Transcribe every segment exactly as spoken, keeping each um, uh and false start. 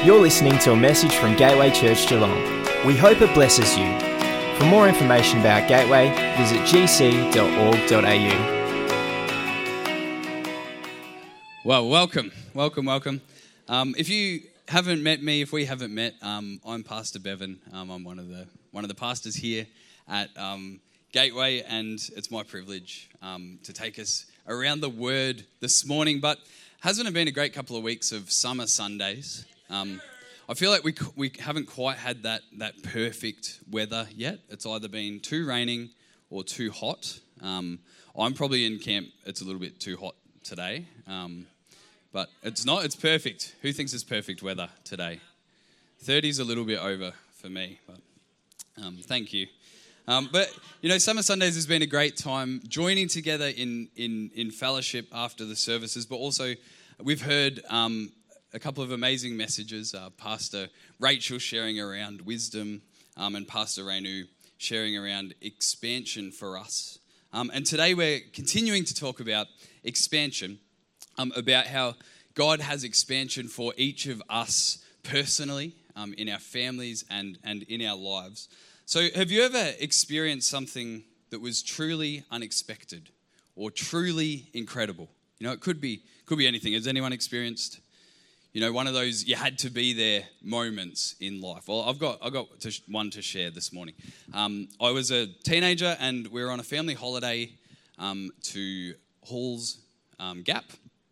You're listening to a message from Gateway Church Geelong. We hope it blesses you. For more information about Gateway, visit g c dot org dot a u. Well, welcome, welcome, welcome. Um, if you haven't met me, if we haven't met, um, I'm Pastor Bevan. Um, I'm one of the one of the pastors here at um, Gateway, and it's my privilege um, to take us around the Word this morning. But hasn't it been a great couple of weeks of summer Sundays? Um, I feel like we we haven't quite had that that perfect weather yet. It's either been too raining or too hot. Um, I'm probably in camp. It's a little bit too hot today, um, but it's not. It's perfect. Who thinks it's perfect weather today? thirty's a little bit over for me, but um, thank you. Um, but you know, Summer Sundays has been a great time joining together in in in fellowship after the services, but also we've heard Um, a couple of amazing messages. Uh, Pastor Rachel sharing around wisdom um, and Pastor Renu sharing around expansion for us. Um, and today we're continuing to talk about expansion, um, about how God has expansion for each of us personally, um, in our families and, and in our lives. So have you ever experienced something that was truly unexpected or truly incredible? You know, it could be could be anything. Has anyone experienced You know, one of those you had to be there moments in life? Well, I've got I've got to, one to share this morning. Um, I was a teenager and we were on a family holiday um, to Halls um, Gap,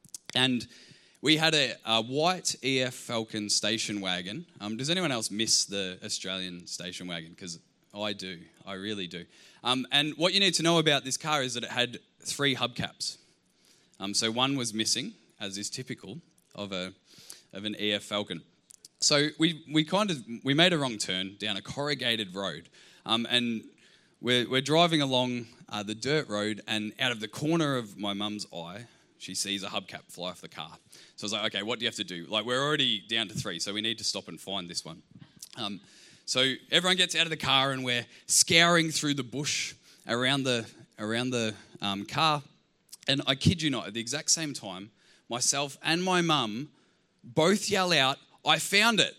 and we had a, a white E F Falcon station wagon. Um, does anyone else miss the Australian station wagon? Because I do, I really do. Um, and what you need to know about this car is that it had three hubcaps. Um, so one was missing, as is typical of a of an E F Falcon. So we we kind of we made a wrong turn down a corrugated road, um, and we're we're driving along uh, the dirt road, and out of the corner of my mum's eye, she sees a hubcap fly off the car. So I was like, okay, what do you have to do? Like, we're already down to three, so we need to stop and find this one. Um, so everyone gets out of the car, and we're scouring through the bush around the around the um, car, and I kid you not, at the exact same time, myself and my mum both yell out, "I found it!"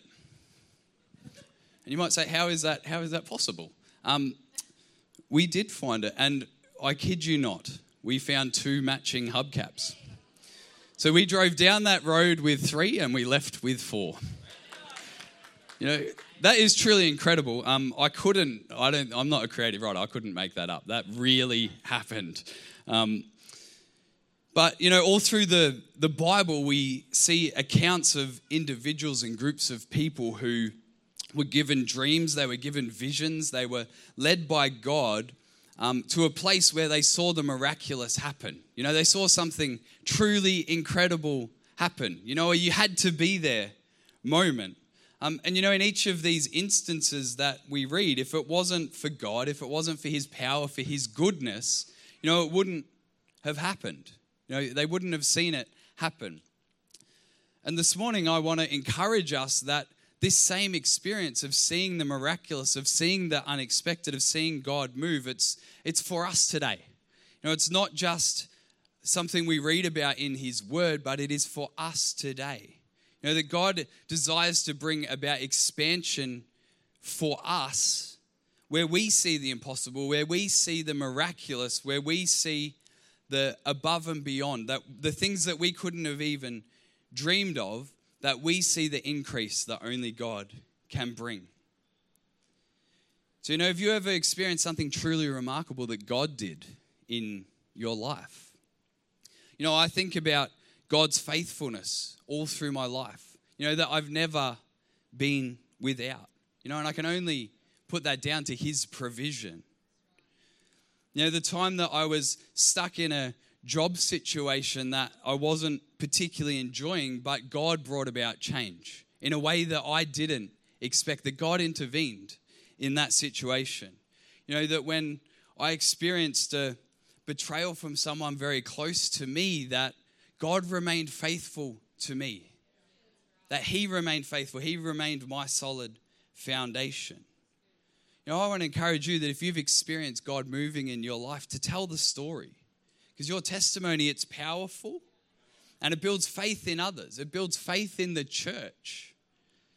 And you might say, how is that, how is that possible? Um, we did find it, and I kid you not, we found two matching hubcaps. So we drove down that road with three, and we left with four. You know, that is truly incredible. Um, I couldn't, I don't, I'm not a creative writer, I couldn't make that up. That really happened. Um, But, you know, all through the, the Bible, we see accounts of individuals and groups of people who were given dreams, they were given visions, they were led by God um, to a place where they saw the miraculous happen. You know, they saw something truly incredible happen. You know, you had to be there moment. Um, and, you know, in each of these instances that we read, if it wasn't for God, if it wasn't for his power, for his goodness, you know, it wouldn't have happened. You know, they wouldn't have seen it happen. And this morning, I want to encourage us that this same experience of seeing the miraculous, of seeing the unexpected, of seeing God move, it's it's for us today. You know, it's not just something we read about in his word, but it is for us today. You know, that God desires to bring about expansion for us, where we see the impossible, where we see the miraculous, where we see the above and beyond, that the things that we couldn't have even dreamed of, that we see the increase that only God can bring. So, you know, have you ever experienced something truly remarkable that God did in your life? You know, I think about God's faithfulness all through my life, you know, that I've never been without, you know, and I can only put that down to his provision. You know, the time that I was stuck in a job situation that I wasn't particularly enjoying, but God brought about change in a way that I didn't expect, that God intervened in that situation. You know, that when I experienced a betrayal from someone very close to me, that God remained faithful to me, that he remained faithful, he remained my solid foundation. You know, I want to encourage you that if you've experienced God moving in your life, to tell the story. Because your testimony, it's powerful and it builds faith in others. It builds faith in the church.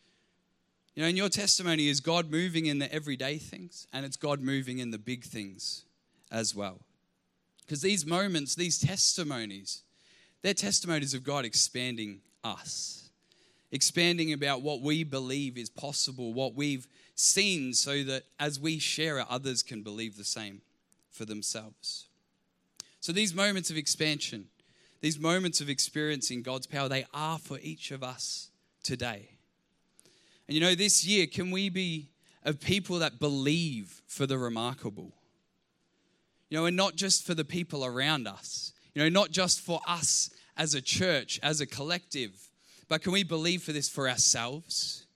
You know, and your testimony is God moving in the everyday things, and it's God moving in the big things as well. Because these moments, these testimonies, they're testimonies of God expanding us, expanding about what we believe is possible, what we've seen, so that as we share it, others can believe the same for themselves. So these moments of expansion, these moments of experiencing God's power, they are for each of us today. And you know, this year, can we be a people that believe for the remarkable? You know, and not just for the people around us. You know, not just for us as a church, as a collective, but can we believe for this for ourselves?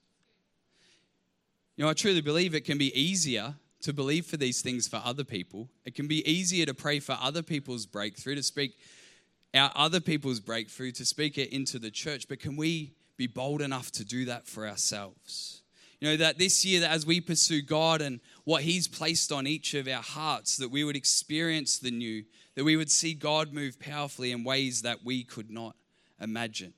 You know, I truly believe it can be easier to believe for these things for other people. It can be easier to pray for other people's breakthrough, to speak out other people's breakthrough, to speak it into the church. But can we be bold enough to do that for ourselves? You know, that this year, that as we pursue God and what He's placed on each of our hearts, that we would experience the new, that we would see God move powerfully in ways that we could not imagine.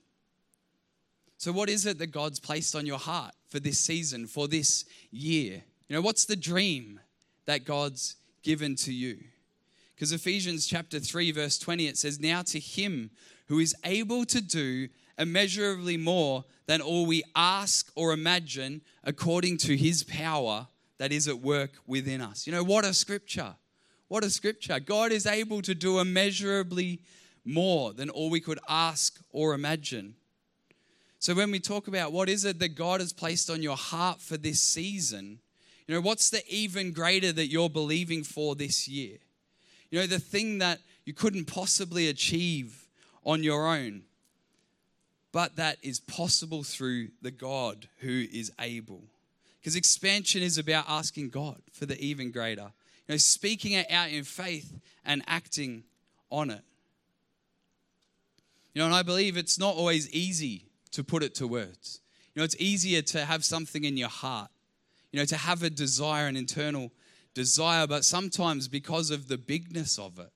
So what is it that God's placed on your heart for this season, for this year? You know, what's the dream that God's given to you? Because Ephesians chapter three, verse twenty, it says, "Now to Him who is able to do immeasurably more than all we ask or imagine, according to His power that is at work within us." You know, what a scripture. What a scripture. God is able to do immeasurably more than all we could ask or imagine. So when we talk about what is it that God has placed on your heart for this season, you know, what's the even greater that you're believing for this year? You know, the thing that you couldn't possibly achieve on your own, but that is possible through the God who is able. Because expansion is about asking God for the even greater. You know, speaking it out in faith and acting on it. You know, and I believe it's not always easy to put it to words. You know, it's easier to have something in your heart, you know, to have a desire, an internal desire, but sometimes because of the bigness of it,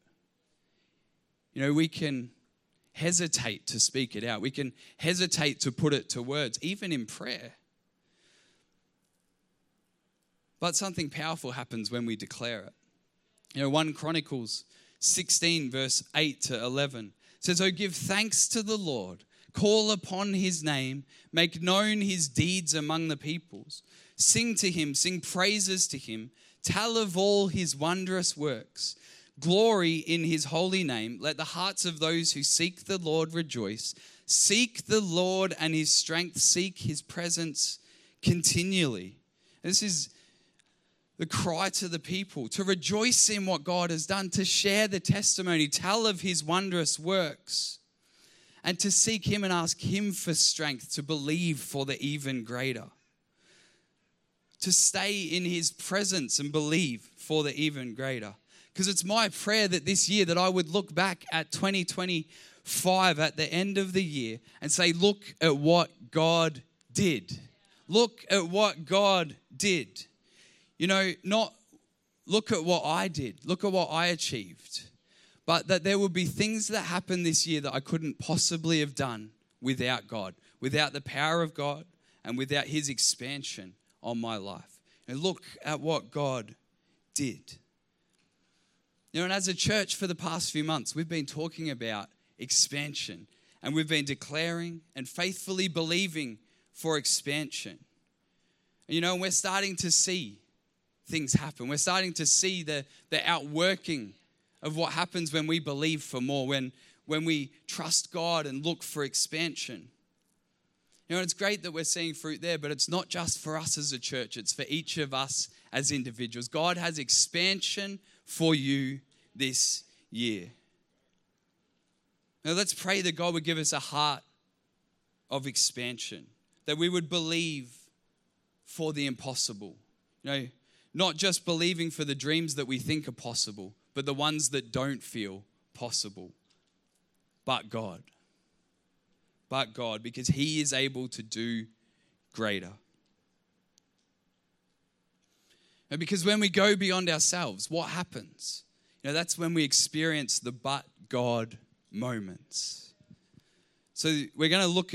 you know, we can hesitate to speak it out. We can hesitate to put it to words, even in prayer. But something powerful happens when we declare it. You know, First Chronicles sixteen, verse eight to eleven says, "Oh, give thanks to the Lord, call upon His name, make known His deeds among the peoples. Sing to Him, sing praises to Him, tell of all His wondrous works. Glory in His holy name. Let the hearts of those who seek the Lord rejoice. Seek the Lord and His strength. Seek His presence continually." This is the cry to the people, to rejoice in what God has done, to share the testimony, tell of His wondrous works, and to seek Him and ask Him for strength to believe for the even greater. To stay in His presence and believe for the even greater. Because it's my prayer that this year that I would look back at twenty twenty-five at the end of the year and say, look at what God did. Look at what God did. You know, not look at what I did. Look at what I achieved. But that there would be things that happened this year that I couldn't possibly have done without God, without the power of God and without His expansion on my life. And look at what God did. You know, and as a church for the past few months, we've been talking about expansion, and we've been declaring and faithfully believing for expansion. And, you know, we're starting to see things happen. We're starting to see the, the outworking of what happens when we believe for more, when, when we trust God and look for expansion. You know, it's great that we're seeing fruit there, but it's not just for us as a church. It's for each of us as individuals. God has expansion for you this year. Now let's pray that God would give us a heart of expansion, that we would believe for the impossible. You know, not just believing for the dreams that we think are possible, but the ones that don't feel possible. But God. But God, because He is able to do greater. And because when we go beyond ourselves, what happens? You know, that's when we experience the but God moments. So we're going to look at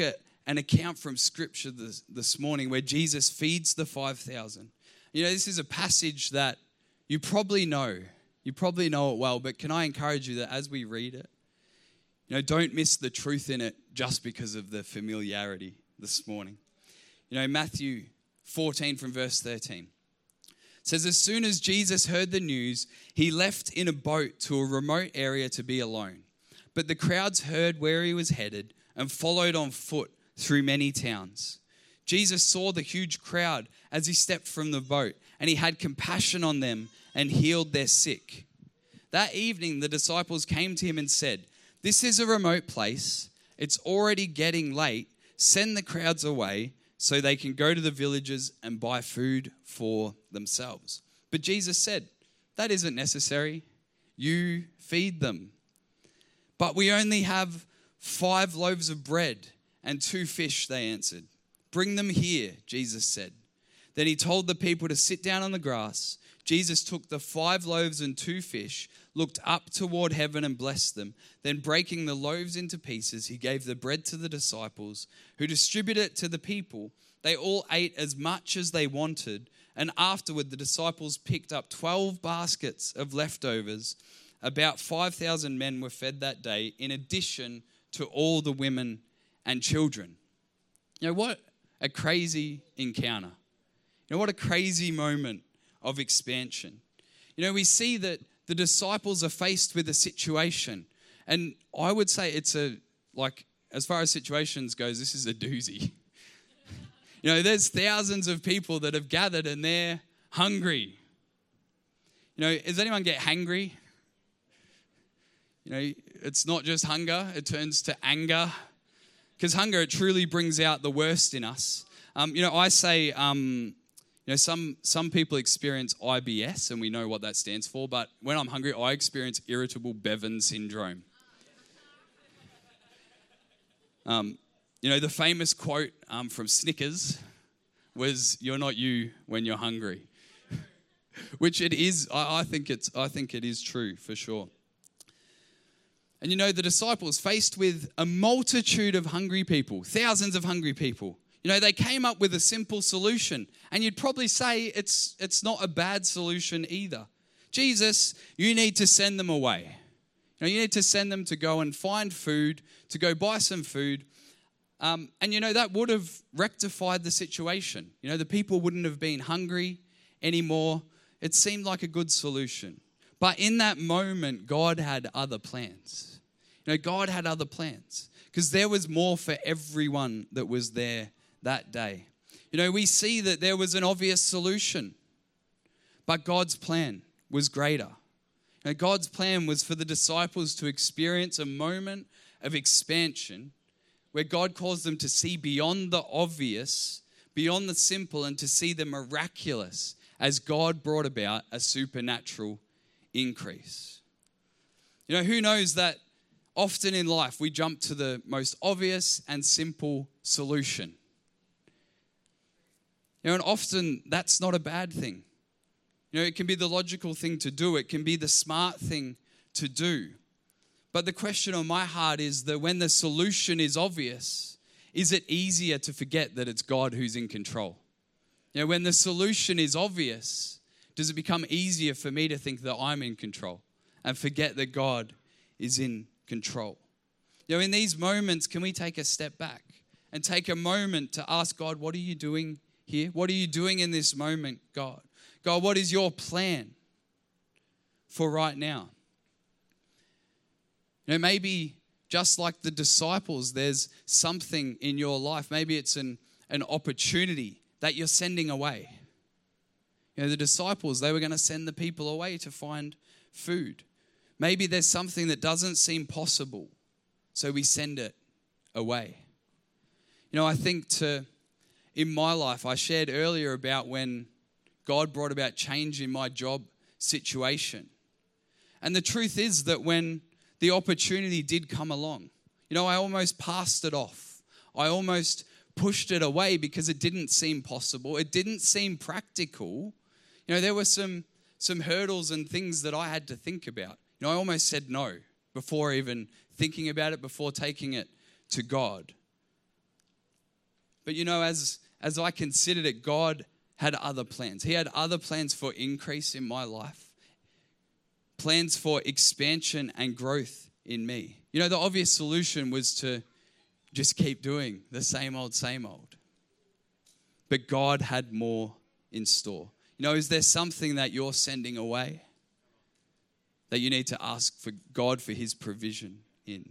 an account from Scripture this, this morning where Jesus feeds the five thousand. You know, this is a passage that you probably know. You probably know it well, but can I encourage you that as we read it, you know, don't miss the truth in it just because of the familiarity this morning. You know, Matthew fourteen from verse thirteen says, as soon as Jesus heard the news, he left in a boat to a remote area to be alone. But the crowds heard where he was headed and followed on foot through many towns. Jesus saw the huge crowd as he stepped from the boat, and he had compassion on them and healed their sick. That evening, the disciples came to him and said, this is a remote place. It's already getting late. Send the crowds away so they can go to the villages and buy food for themselves. But Jesus said, that isn't necessary. You feed them. But we only have five loaves of bread and two fish, they answered. Bring them here, Jesus said. Then he told the people to sit down on the grass. Jesus took the five loaves and two fish, looked up toward heaven and blessed them. Then breaking the loaves into pieces, he gave the bread to the disciples, who distributed it to the people. They all ate as much as they wanted. And afterward, the disciples picked up twelve baskets of leftovers. About five thousand men were fed that day, in addition to all the women and children. You know, what a crazy encounter. You know, what a crazy moment of expansion. You know, we see that the disciples are faced with a situation. And I would say it's a, like, as far as situations goes, this is a doozy. You know, there's thousands of people that have gathered and they're hungry. You know, does anyone get hangry? You know, it's not just hunger, it turns to anger. Because hunger, it truly brings out the worst in us. Um, you know, I say, um, you know, some, some people experience I B S, and we know what that stands for, but when I'm hungry, I experience irritable Bevan syndrome. Um, you know, the famous quote um, from Snickers was, "You're not you when you're hungry," which it is. I, I think it's. I think it is true for sure. And you know, the disciples, faced with a multitude of hungry people, thousands of hungry people, you know, they came up with a simple solution. And you'd probably say it's it's not a bad solution either. Jesus, you need to send them away. You know, you need to send them to go and find food, to go buy some food. Um, and, you know, that would have rectified the situation. You know, the people wouldn't have been hungry anymore. It seemed like a good solution. But in that moment, God had other plans. You know, God had other plans because there was more for everyone that was there that day. You know, we see that there was an obvious solution, but God's plan was greater. You know, God's plan was for the disciples to experience a moment of expansion where God calls them to see beyond the obvious, beyond the simple, and to see the miraculous as God brought about a supernatural increase. You know, who knows that often in life we jump to the most obvious and simple solution. You know, and often that's not a bad thing. You know, it can be the logical thing to do. It can be the smart thing to do. But the question on my heart is that when the solution is obvious, is it easier to forget that it's God who's in control? You know, when the solution is obvious, does it become easier for me to think that I'm in control and forget that God is in control? You know, in these moments, can we take a step back and take a moment to ask God, what are you doing here? What are you doing in this moment, God? God, what is your plan for right now? You know, maybe just like the disciples, there's something in your life. Maybe it's an, an opportunity that you're sending away. You know, the disciples, they were going to send the people away to find food. Maybe there's something that doesn't seem possible, so we send it away. You know, I think to, in my life, I shared earlier about when God brought about change in my job situation. And the truth is that when the opportunity did come along, you know, I almost passed it off. I almost pushed it away because it didn't seem possible. It didn't seem practical. You know, there were some some hurdles and things that I had to think about. You know, I almost said no before even thinking about it, before taking it to God. But you know, as, as I considered it, God had other plans. He had other plans for increase in my life, plans for expansion and growth in me. You know, the obvious solution was to just keep doing the same old, same old. But God had more in store. You know, is there something that you're sending away that you need to ask for God for his provision in?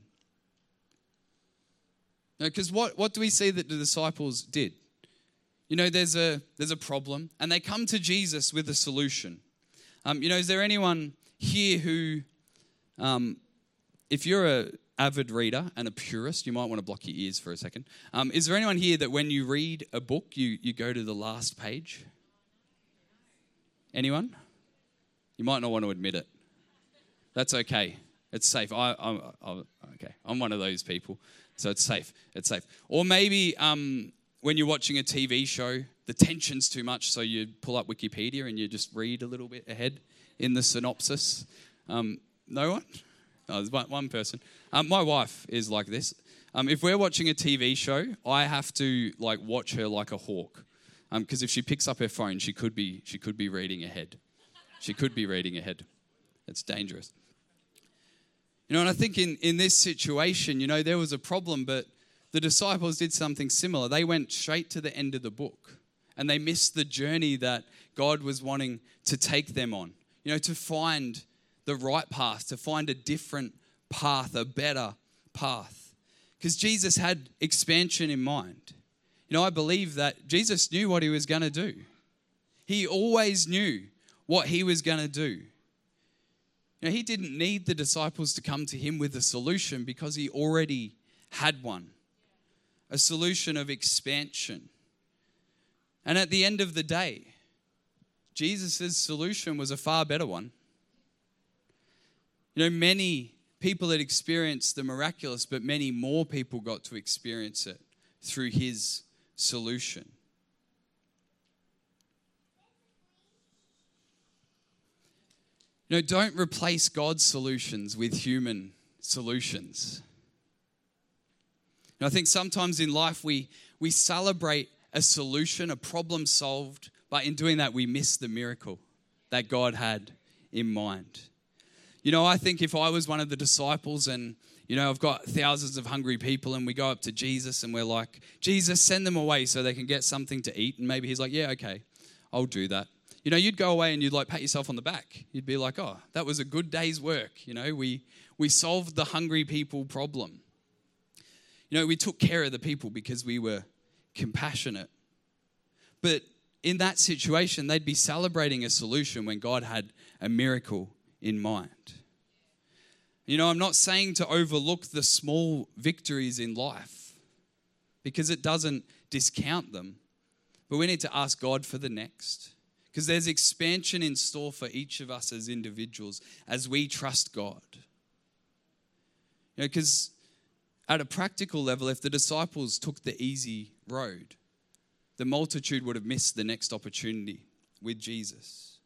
Because what, what do we see that the disciples did? You know, there's a there's a problem, and they come to Jesus with a solution. Um, you know, is there anyone here who, um, if you're a avid reader and a purist, you might want to block your ears for a second. Um, is there anyone here that when you read a book, you, you go to the last page? Anyone? You might not want to admit it. That's okay. It's safe. I, I'm I, okay. I'm one of those people, so it's safe. It's safe. Or maybe um, when you're watching a T V show, the tension's too much, so you pull up Wikipedia and you just read a little bit ahead in the synopsis. Um, no one? No, there's one, one person. Um, my wife is like this. Um, if we're watching a T V show, I have to like watch her like a hawk, because um, if she picks up her phone, she could be she could be reading ahead. She could be reading ahead. It's dangerous. You know, and I think in, in this situation, you know, there was a problem, but the disciples did something similar. They went straight to the end of the book, and they missed the journey that God was wanting to take them on, you know, to find the right path, to find a different path, a better path. Because Jesus had expansion in mind. You know, I believe that Jesus knew what he was going to do. He always knew what he was going to do. You know, he didn't need the disciples to come to him with a solution because he already had one. A solution of expansion. And at the end of the day, Jesus' solution was a far better one. You know, many people had experienced the miraculous, but many more people got to experience it through his solution. You know, don't replace God's solutions with human solutions. And I think sometimes in life we, we celebrate a solution, a problem solved, but in doing that we miss the miracle that God had in mind. You know, I think if I was one of the disciples and, you know, I've got thousands of hungry people and we go up to Jesus and we're like, Jesus, send them away so they can get something to eat. And maybe he's like, yeah, okay, I'll do that. You know, you'd go away and you'd like pat yourself on the back. You'd be like, oh, that was a good day's work. You know, we we solved the hungry people problem. You know, we took care of the people because we were compassionate. But in that situation, they'd be celebrating a solution when God had a miracle in mind. You know, I'm not saying to overlook the small victories in life because it doesn't discount them. But we need to ask God for the next. Because there's expansion in store for each of us as individuals as we trust God. You know, because at a practical level, if the disciples took the easy road, the multitude would have missed the next opportunity with Jesus.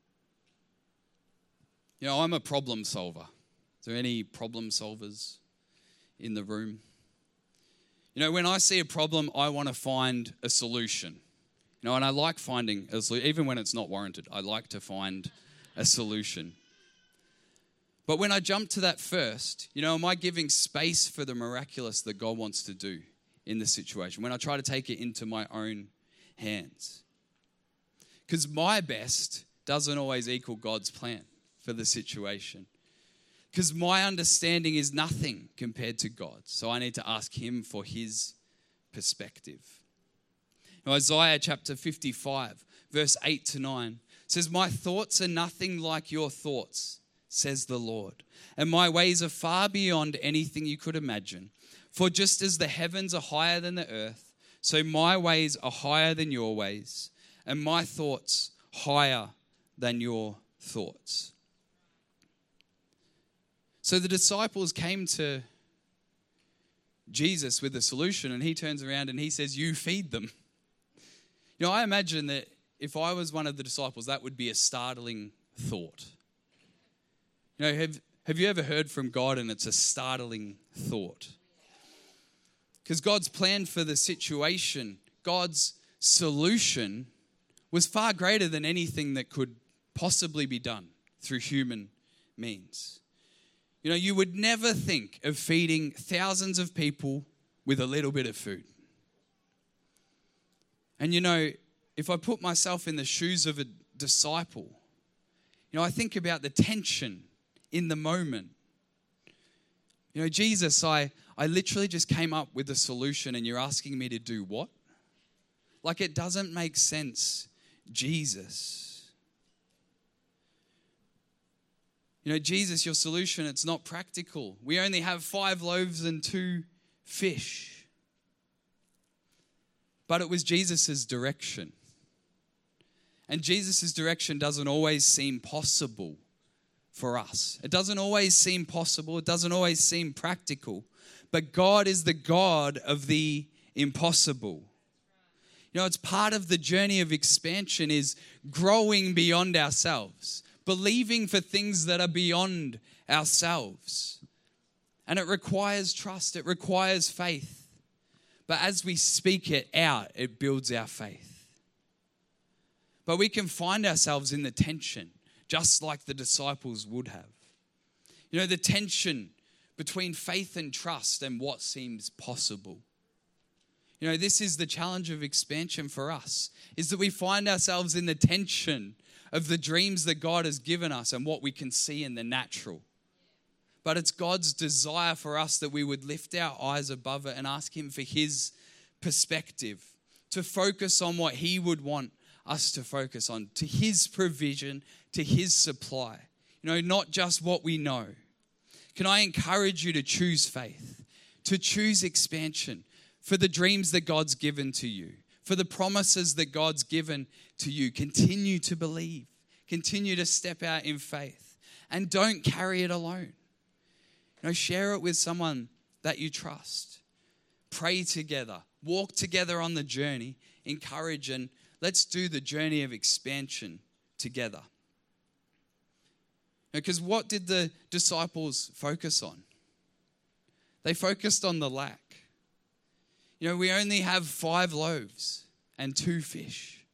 You know, I'm a problem solver. Is there any problem solvers in the room? You know, when I see a problem, I want to find a solution. You know, and I like finding a solution, even when it's not warranted. I like to find a solution. But when I jump to that first, you know, am I giving space for the miraculous that God wants to do in the situation? When I try to take it into my own hands. Because my best doesn't always equal God's plan for the situation. Because my understanding is nothing compared to God's. So I need to ask him for his perspective. Now, Isaiah chapter fifty-five, verse eight to nine says, my thoughts are nothing like your thoughts, says the Lord. And my ways are far beyond anything you could imagine. For just as the heavens are higher than the earth, so my ways are higher than your ways, and my thoughts higher than your thoughts. So the disciples came to Jesus with a solution, and he turns around and he says, you feed them. You know, I imagine that if I was one of the disciples, that would be a startling thought. You know, have, have you ever heard from God and it's a startling thought? Because God's plan for the situation, God's solution was far greater than anything that could possibly be done through human means. You know, you would never think of feeding thousands of people with a little bit of food. And you know, if I put myself in the shoes of a disciple, you know, I think about the tension in the moment. You know, Jesus, I, I literally just came up with a solution and you're asking me to do what? Like, it doesn't make sense, Jesus. You know, Jesus, your solution, it's not practical. We only have five loaves and two fish. But it was Jesus' direction. And Jesus' direction doesn't always seem possible for us. It doesn't always seem possible. It doesn't always seem practical. But God is the God of the impossible. You know, it's part of the journey of expansion is growing beyond ourselves, believing for things that are beyond ourselves. And it requires trust. It requires faith. But as we speak it out, it builds our faith. But we can find ourselves in the tension, just like the disciples would have. You know, the tension between faith and trust and what seems possible. You know, this is the challenge of expansion for us, is that we find ourselves in the tension of the dreams that God has given us and what we can see in the natural. But it's God's desire for us that we would lift our eyes above it and ask Him for His perspective, to focus on what He would want us to focus on, to His provision, to His supply. You know, not just what we know. Can I encourage you to choose faith, to choose expansion for the dreams that God's given to you, for the promises that God's given to you. Continue to believe, continue to step out in faith, and don't carry it alone. You know, share it with someone that you trust. Pray together. Walk together on the journey. Encourage, and let's do the journey of expansion together. Because what did the disciples focus on? They focused on the lack. You know, we only have five loaves and two fish.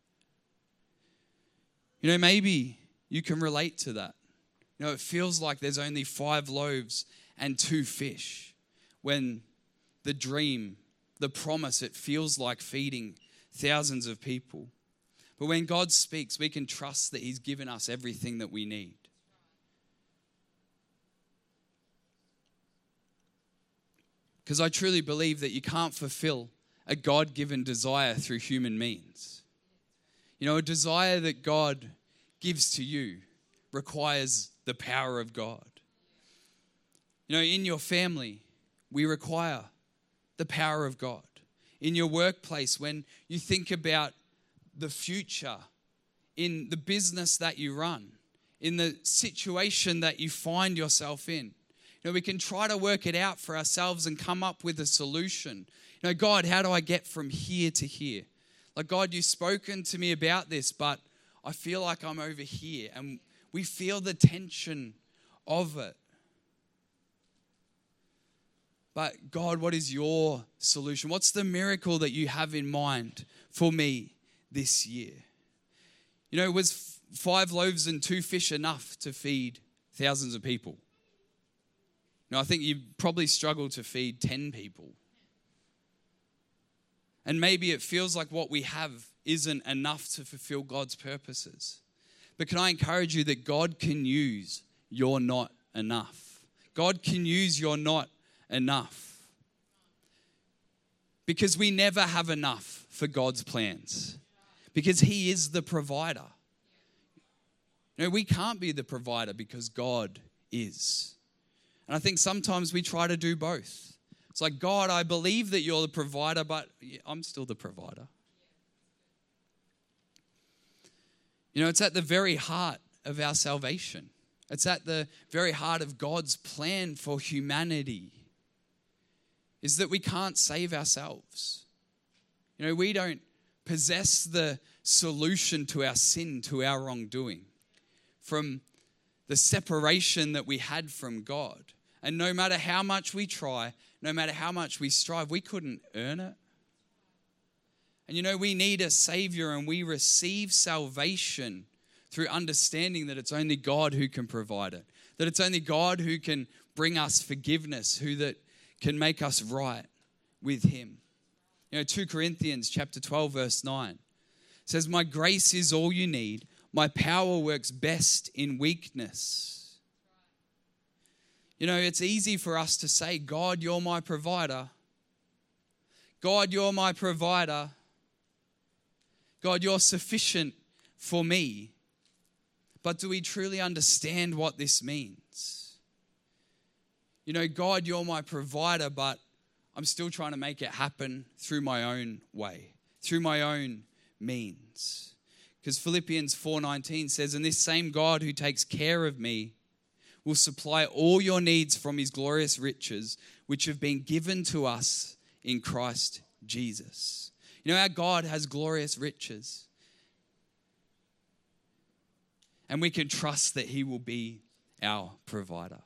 You know, maybe you can relate to that. You know, it feels like there's only five loaves and two fish, when the dream, the promise, it feels like feeding thousands of people. But when God speaks, we can trust that He's given us everything that we need. Because I truly believe that you can't fulfill a God-given desire through human means. You know, a desire that God gives to you requires the power of God. You know, in your family, we require the power of God. In your workplace, when you think about the future, in the business that you run, in the situation that you find yourself in, you know, we can try to work it out for ourselves and come up with a solution. You know, God, how do I get from here to here? Like, God, you've spoken to me about this, but I feel like I'm over here. And we feel the tension of it. But God, what is your solution? What's the miracle that you have in mind for me this year? You know, was five loaves and two fish enough to feed thousands of people? No, I think you probably struggle to feed ten people. And maybe it feels like what we have isn't enough to fulfill God's purposes. But can I encourage you that God can use your not enough? God can use your not enough. Because we never have enough for God's plans. Because He is the provider. No, we can't be the provider because God is. And I think sometimes we try to do both. It's like, God, I believe that you're the provider, but I'm still the provider. You know, it's at the very heart of our salvation. It's at the very heart of God's plan for humanity. Is that we can't save ourselves. You know, we don't possess the solution to our sin, to our wrongdoing, from the separation that we had from God. And no matter how much we try, no matter how much we strive, we couldn't earn it. And you know, we need a Savior, and we receive salvation through understanding that it's only God who can provide it. That it's only God who can bring us forgiveness, who that can make us right with Him. You know, Second Corinthians chapter twelve, verse nine says, "My grace is all you need. My power works best in weakness." You know, it's easy for us to say, God, you're my provider. God, you're my provider. God, you're sufficient for me. But do we truly understand what this means? You know, God, you're my provider, but I'm still trying to make it happen through my own way, through my own means. Because Philippians four nineteen says, "And this same God who takes care of me will supply all your needs from His glorious riches, which have been given to us in Christ Jesus." You know, our God has glorious riches. And we can trust that He will be our provider.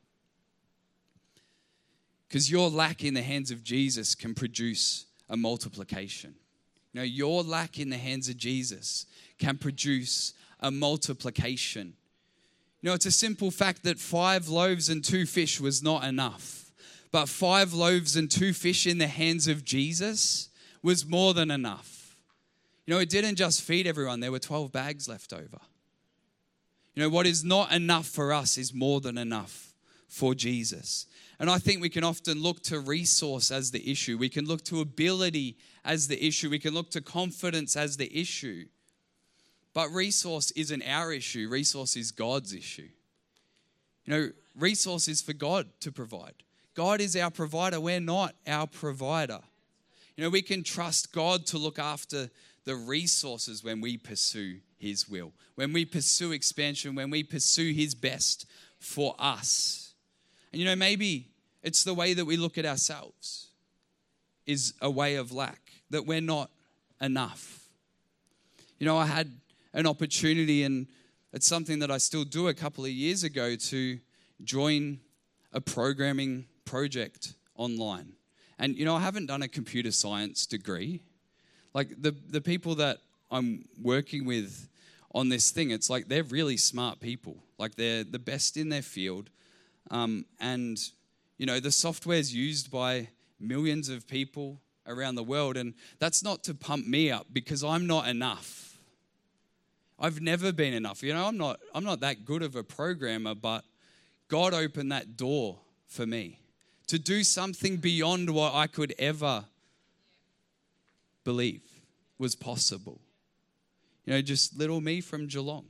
Because your lack in the hands of Jesus can produce a multiplication. You know, your lack in the hands of Jesus can produce a multiplication. You know, it's a simple fact that five loaves and two fish was not enough. But five loaves and two fish in the hands of Jesus was more than enough. You know, it didn't just feed everyone. There were twelve bags left over. You know, what is not enough for us is more than enough for Jesus. And I think we can often look to resource as the issue. We can look to ability as the issue. We can look to confidence as the issue. But resource isn't our issue. Resource is God's issue. You know, resource is for God to provide. God is our provider. We're not our provider. You know, we can trust God to look after the resources when we pursue His will, when we pursue expansion, when we pursue His best for us. And you know, maybe it's the way that we look at ourselves is a way of lack, that we're not enough. You know, I had an opportunity, and it's something that I still do, a couple of years ago, to join a programming project online. And, you know, I haven't done a computer science degree. Like, the, the people that I'm working with on this thing, it's like they're really smart people. Like, they're the best in their field. Um, and, you know, the software's used by millions of people around the world. And that's not to pump me up, because I'm not enough. I've never been enough. You know, I'm not I'm not that good of a programmer, but God opened that door for me to do something beyond what I could ever believe was possible. You know, just little me from Geelong.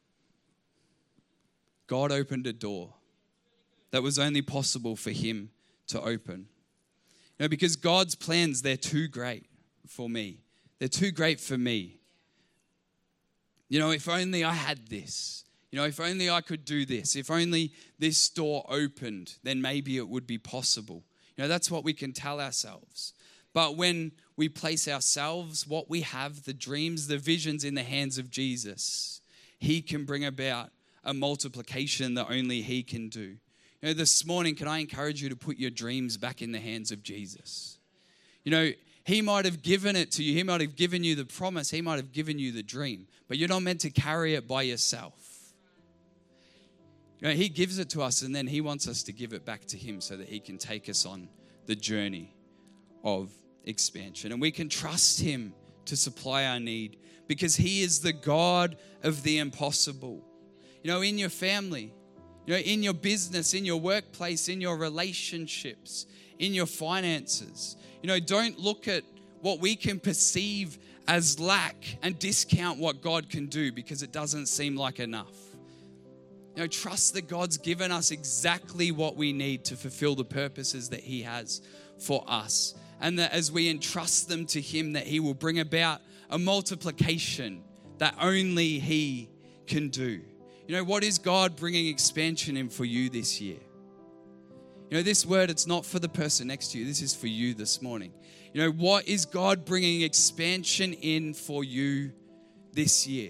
God opened a door that was only possible for Him to open. You know, because God's plans, they're too great for me. They're too great for me. You know, if only I had this. You know, if only I could do this. If only this door opened, then maybe it would be possible. You know, that's what we can tell ourselves. But when we place ourselves, what we have, the dreams, the visions in the hands of Jesus, He can bring about a multiplication that only He can do. You know, this morning, can I encourage you to put your dreams back in the hands of Jesus? You know, He might have given it to you. He might have given you the promise. He might have given you the dream. But you're not meant to carry it by yourself. You know, He gives it to us, and then He wants us to give it back to Him so that He can take us on the journey of expansion. And we can trust Him to supply our need, because He is the God of the impossible. You know, in your family, you know, in your business, in your workplace, in your relationships, in your finances. You know, don't look at what we can perceive as lack and discount what God can do, because it doesn't seem like enough. You know, trust that God's given us exactly what we need to fulfill the purposes that He has for us. And that as we entrust them to Him, that He will bring about a multiplication that only He can do. You know, what is God bringing expansion in for you this year? You know, this word, it's not for the person next to you. This is for you this morning. You know, what is God bringing expansion in for you this year?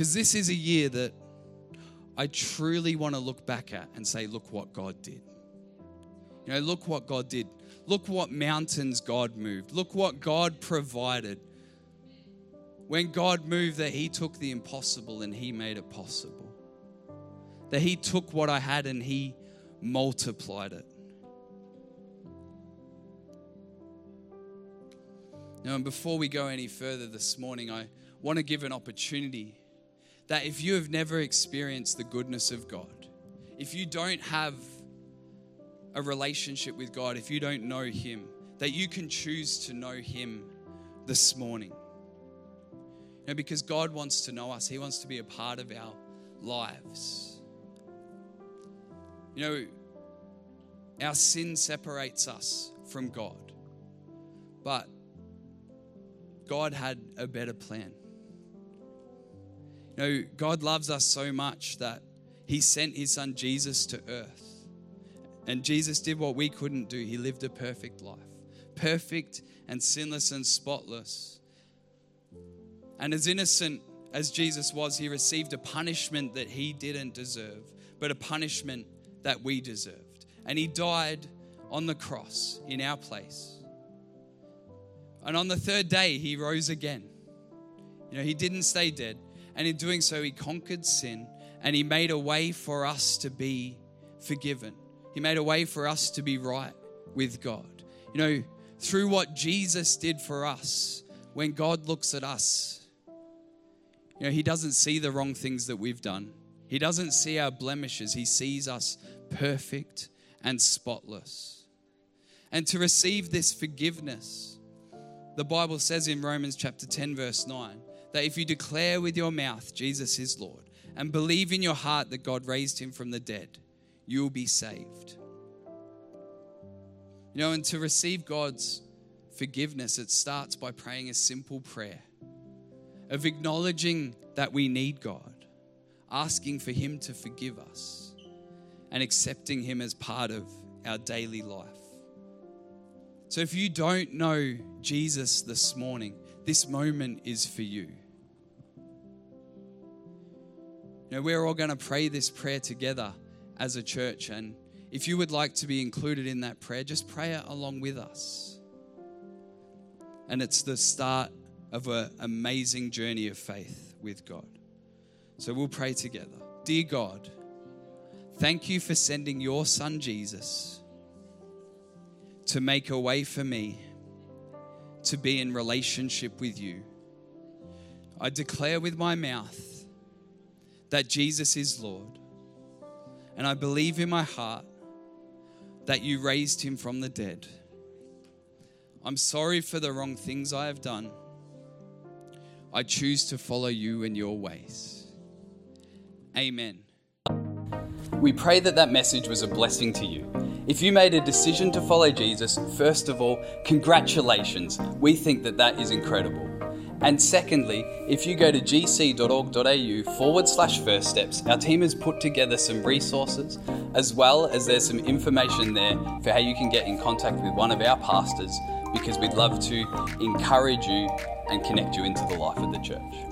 Because this is a year that I truly want to look back at and say, look what God did. You know, look what God did. Look what mountains God moved. Look what God provided. When God moved, that he took the impossible and he made it possible. That he took what I had and he multiplied it. Now, and before we go any further this morning, I want to give an opportunity that if you have never experienced the goodness of God, if you don't have a relationship with God, if you don't know him, that you can choose to know him this morning. You know, because God wants to know us. He wants to be a part of our lives. You know, our sin separates us from God, but God had a better plan. You know, God loves us so much that he sent his son Jesus to earth. And Jesus did what we couldn't do. He lived a perfect life. Perfect and sinless and spotless. And as innocent as Jesus was, he received a punishment that he didn't deserve, but a punishment that we deserved. And he died on the cross in our place. And on the third day, he rose again. You know, he didn't stay dead. And in doing so, he conquered sin and he made a way for us to be forgiven. He made a way for us to be right with God. You know, through what Jesus did for us, when God looks at us, you know, he doesn't see the wrong things that we've done. He doesn't see our blemishes. He sees us perfect and spotless. And to receive this forgiveness, the Bible says in Romans chapter ten, verse nine, that if you declare with your mouth Jesus is Lord and believe in your heart that God raised him from the dead, you will be saved. You know, and to receive God's forgiveness, it starts by praying a simple prayer of acknowledging that we need God, asking for him to forgive us, and accepting him as part of our daily life. So if you don't know Jesus this morning, this moment is for you. You know, we're all going to pray this prayer together as a church, and if you would like to be included in that prayer, just pray it along with us. And it's the start of an amazing journey of faith with God. So we'll pray together. Dear God, thank you for sending your son Jesus to make a way for me to be in relationship with you. I declare with my mouth that Jesus is Lord, and I believe in my heart that you raised him from the dead. I'm sorry for the wrong things I have done. I choose to follow you in your ways. Amen. We pray that that message was a blessing to you. If you made a decision to follow Jesus, first of all, congratulations. We think that that is incredible. And secondly, if you go to gc.org.au forward slash first steps, our team has put together some resources, as well as there's some information there for how you can get in contact with one of our pastors, because we'd love to encourage you and connect you into the life of the church.